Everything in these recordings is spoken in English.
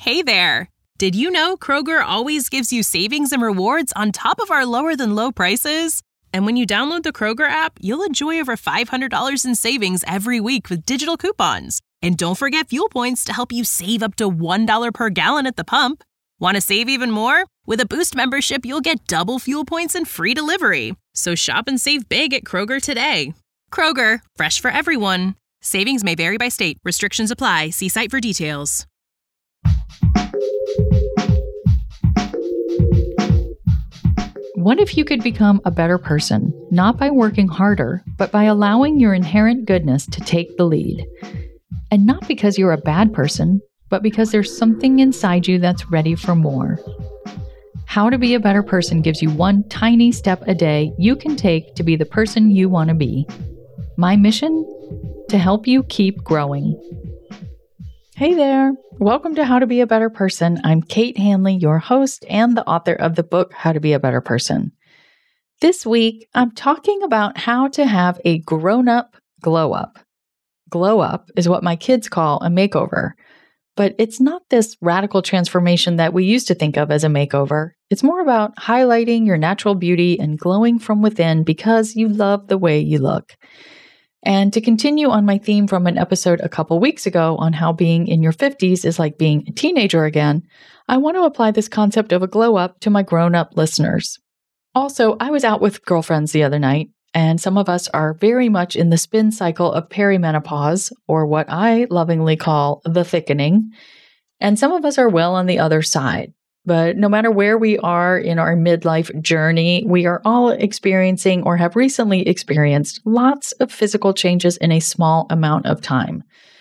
Hey there! Did you know Kroger always gives you savings and rewards on top of our lower-than-low prices? And when you download the Kroger app, you'll enjoy over $500 in savings every week with digital coupons. And don't forget fuel points to help you save up to $1 per gallon at the pump. Want to save even more? With a Boost membership, you'll get double fuel points and free delivery. So shop and save big at Kroger today. Kroger, fresh for everyone. Savings may vary by state. Restrictions apply. See site for details. What if you could become a better person, not by working harder, but by allowing your inherent goodness to take the lead? And not because you're a bad person, but because there's something inside you that's ready for more. How to Be a Better Person gives you one tiny step a day you can take to be the person you want to be. My mission? To help you keep growing. Hey there! Welcome to How to Be a Better Person. I'm Kate Hanley, your host and the author of the book, How to Be a Better Person. This week, I'm talking about how to have a grown-up glow-up. Glow-up is what my kids call a makeover. But it's not this radical transformation that we used to think of as a makeover. It's more about highlighting your natural beauty and glowing from within because you love the way you look. And to continue on my theme from an episode a couple weeks ago on how being in your 50s is like being a teenager again, I want to apply this concept of a glow up to my grown-up listeners. Also, I was out with girlfriends the other night, and some of us are very much in the spin cycle of perimenopause, or what I lovingly call the thickening, and some of us are well on the other side. But no matter where we are in our midlife journey, we are all experiencing or have recently experienced lots of physical changes in a small amount of time.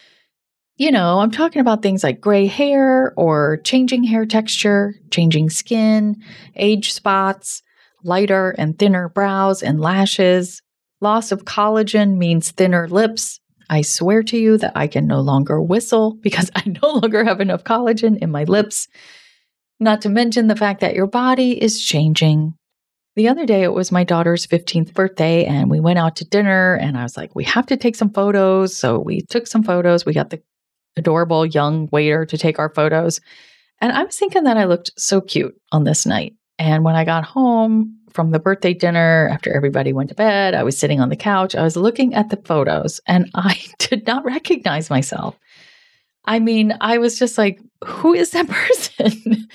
You know, I'm talking about things like gray hair or changing hair texture, changing skin, age spots, lighter and thinner brows and lashes. Loss of collagen means thinner lips. I swear to you that I can no longer whistle because I no longer have enough collagen in my lips. Not to mention the fact that your body is changing. The other day, it was my daughter's 15th birthday, and we went out to dinner, and I was like, we have to take some photos. So we took some photos. We got the adorable young waiter to take our photos. And I was thinking that I looked so cute on this night. And when I got home from the birthday dinner, after everybody went to bed, I was sitting on the couch. I was looking at the photos, and I did not recognize myself. I mean, I was just like, who is that person?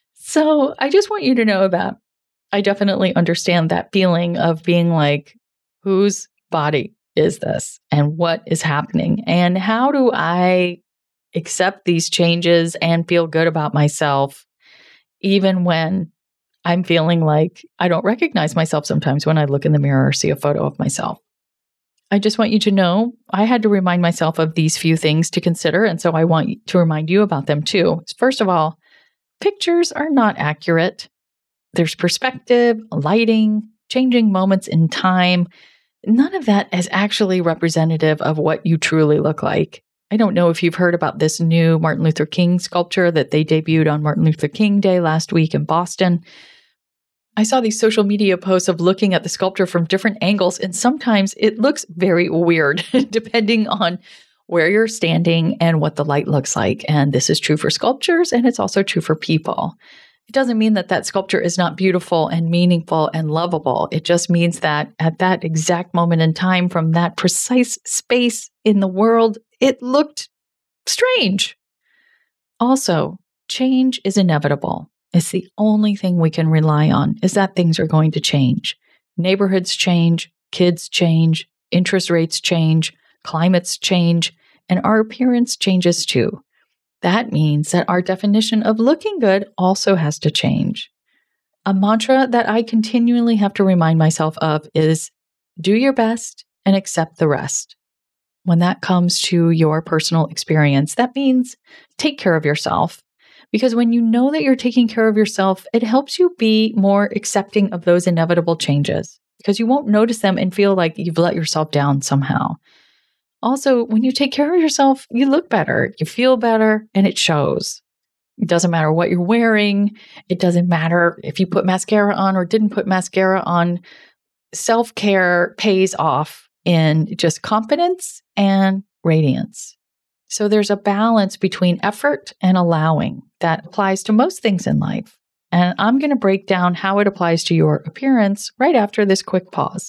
So I just want you to know that I definitely understand that feeling of being like, whose body is this and what is happening? And how do I accept these changes and feel good about myself, even when I'm feeling like I don't recognize myself sometimes when I look in the mirror or see a photo of myself? I just want you to know I had to remind myself of these few things to consider, and so I want to remind you about them too. First of all, pictures are not accurate. There's perspective, lighting, changing moments in time. None of that is actually representative of what you truly look like. I don't know if you've heard about this new Martin Luther King sculpture that they debuted on Martin Luther King Day last week in Boston. I saw these social media posts of looking at the sculpture from different angles, and sometimes it looks very weird depending on where you're standing and what the light looks like. And this is true for sculptures, and it's also true for people. It doesn't mean that that sculpture is not beautiful and meaningful and lovable. It just means that at that exact moment in time, from that precise space in the world, it looked strange. Also, change is inevitable. It's the only thing we can rely on is that things are going to change. Neighborhoods change, kids change, interest rates change, climates change, and our appearance changes too. That means that our definition of looking good also has to change. A mantra that I continually have to remind myself of is do your best and accept the rest. When that comes to your personal experience, that means take care of yourself. Because when you know that you're taking care of yourself, it helps you be more accepting of those inevitable changes because you won't notice them and feel like you've let yourself down somehow. Also, when you take care of yourself, you look better, you feel better, and it shows. It doesn't matter what you're wearing. It doesn't matter if you put mascara on or didn't put mascara on. Self-care pays off in just confidence and radiance. So there's a balance between effort and allowing that applies to most things in life. And I'm going to break down how it applies to your appearance right after this quick pause.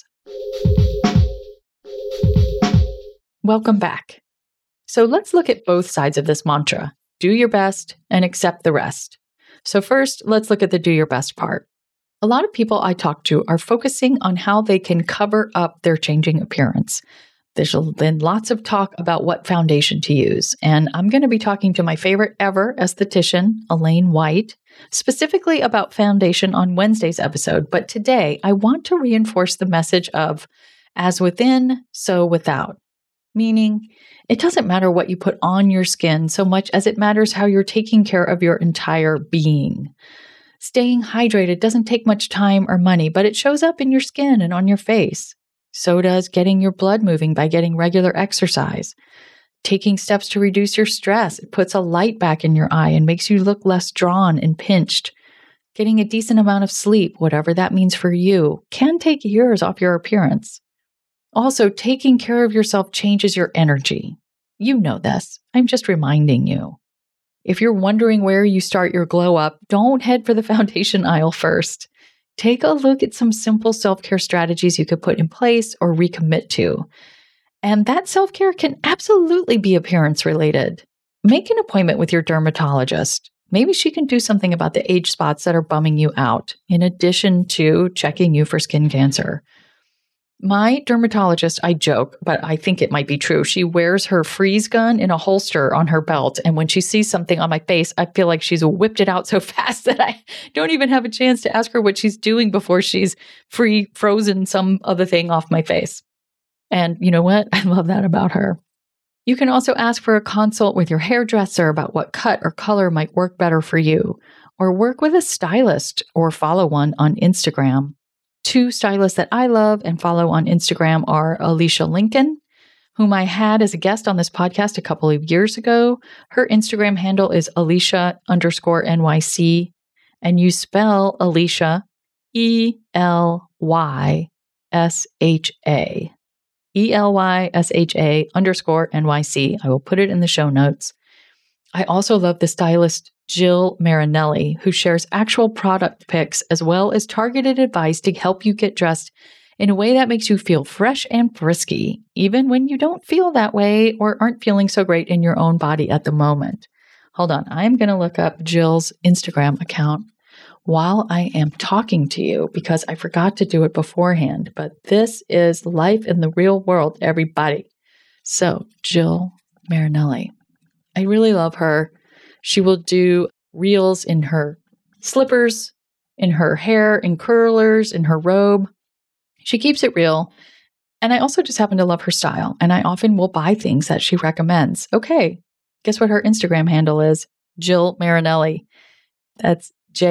Welcome back. So let's look at both sides of this mantra. Do your best and accept the rest. So first, let's look at the do your best part. A lot of people I talk to are focusing on how they can cover up their changing appearance. There's been lots of talk about what foundation to use, and I'm going to be talking to my favorite ever esthetician, Elaine White, specifically about foundation on Wednesday's episode. But today, I want to reinforce the message of as within, so without. Meaning, it doesn't matter what you put on your skin so much as it matters how you're taking care of your entire being. Staying hydrated doesn't take much time or money, but it shows up in your skin and on your face. So does getting your blood moving by getting regular exercise. Taking steps to reduce your stress, it puts a light back in your eye and makes you look less drawn and pinched. Getting a decent amount of sleep, whatever that means for you, can take years off your appearance. Also, taking care of yourself changes your energy. You know this. I'm just reminding you. If you're wondering where you start your glow up, don't head for the foundation aisle first. Take a look at some simple self-care strategies you could put in place or recommit to. And that self-care can absolutely be appearance related. Make an appointment with your dermatologist. Maybe she can do something about the age spots that are bumming you out, in addition to checking you for skin cancer. My dermatologist, I joke, but I think it might be true. She wears her freeze gun in a holster on her belt. And when she sees something on my face, I feel like she's whipped it out so fast that I don't even have a chance to ask her what she's doing before she's frozen some other thing off my face. And you know what? I love that about her. You can also ask for a consult with your hairdresser about what cut or color might work better for you, or work with a stylist or follow one on Instagram. Two stylists that I love and follow on Instagram are Alicia Lincoln, whom I had as a guest on this podcast a couple of years ago. Her Instagram handle is Alicia_NYC, and you spell Alicia ELYSHA. ELYSHA_NYC. I will put it in the show notes. I also love the stylist Jill Marinelli, who shares actual product pics as well as targeted advice to help you get dressed in a way that makes you feel fresh and frisky, even when you don't feel that way or aren't feeling so great in your own body at the moment. Hold on, I'm going to look up Jill's Instagram account while I am talking to you because I forgot to do it beforehand, but this is life in the real world, everybody. So, Jill Marinelli. I really love her. She will do reels in her slippers, in her hair, in curlers, in her robe. She keeps it real. And I also just happen to love her style. And I often will buy things that she recommends. Okay, guess what her Instagram handle is? Jill Marinelli. That's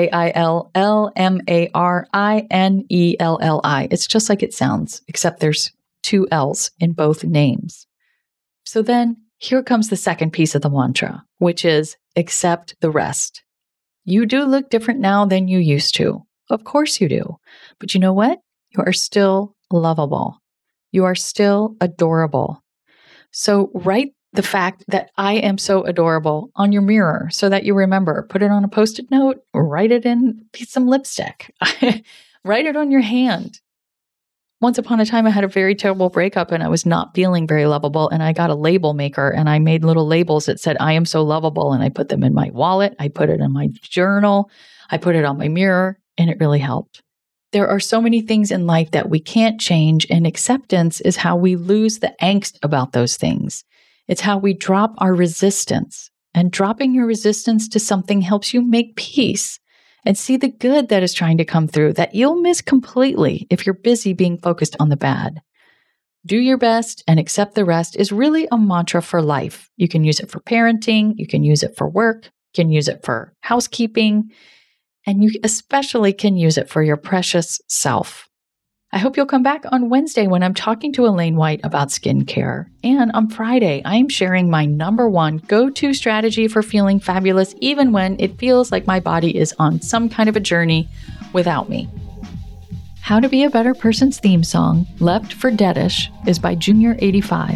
JILLMARINELLI. It's just like it sounds, except there's two L's in both names. So then here comes the second piece of the mantra, which is accept the rest. You do look different now than you used to. Of course you do. But you know what? You are still lovable. You are still adorable. So write the fact that I am so adorable on your mirror so that you remember. Put it on a Post-it note, write it in some lipstick. Write it on your hand. Once upon a time, I had a very terrible breakup and I was not feeling very lovable. And I got a label maker and I made little labels that said, I am so lovable. And I put them in my wallet. I put it in my journal. I put it on my mirror and it really helped. There are so many things in life that we can't change, and acceptance is how we lose the angst about those things. It's how we drop our resistance. And dropping your resistance to something helps you make peace and see the good that is trying to come through that you'll miss completely if you're busy being focused on the bad. Do your best and accept the rest is really a mantra for life. You can use it for parenting, you can use it for work, you can use it for housekeeping, and you especially can use it for your precious self. I hope you'll come back on Wednesday when I'm talking to Elaine White about skincare. And on Friday, I'm sharing my #1 go-to strategy for feeling fabulous even when it feels like my body is on some kind of a journey without me. How to Be a Better Person's theme song, Left for Deadish, is by Junior85.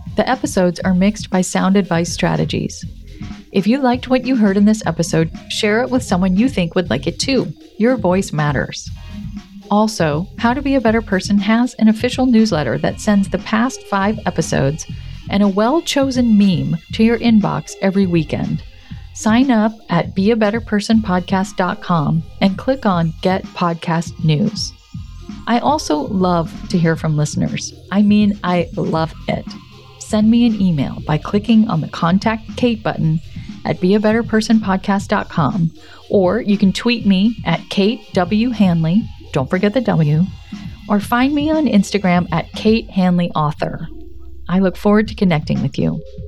The episodes are mixed by Sound Advice Strategies. If you liked what you heard in this episode, share it with someone you think would like it too. Your voice matters. Also, How to Be a Better Person has an official newsletter that sends the past 5 episodes and a well-chosen meme to your inbox every weekend. Sign up at beabetterpersonpodcast.com and click on Get Podcast News. I also love to hear from listeners. I love it. Send me an email by clicking on the Contact Kate button at beabetterpersonpodcast.com, or you can tweet me at Kate W. Hanley, don't forget the W, or find me on Instagram at Kate Hanley Author. I look forward to connecting with you.